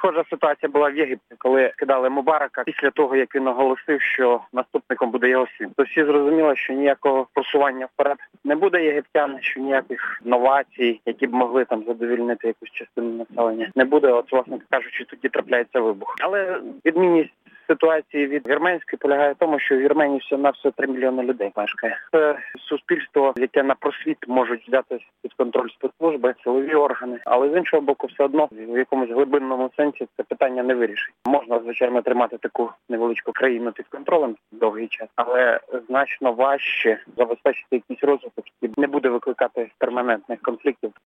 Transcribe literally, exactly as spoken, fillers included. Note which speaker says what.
Speaker 1: Схожа ситуація була в Єгипті, коли кидали Мубарака після того, як він оголосив, що наступником буде його син. То всі зрозуміли, що ніякого просування вперед не буде єгиптян, що ніяких новацій, які б могли там задовільнити якусь частину населення, не буде. От, власне кажучи, тоді трапляється вибух. Але відмінність ситуації від вірменської полягає в тому, що в Вірменії все на все три мільйони людей мешкає. Це суспільство, яке на просвіт можуть взяти під контроль спецслужби, силові органи. Але з іншого боку, все одно в якомусь глибинному сенсі це питання не вирішить. Можна, звичайно, тримати таку невеличку країну під контролем довгий час, але значно важче забезпечити якийсь розвиток, який не буде викликати перманентних конфліктів.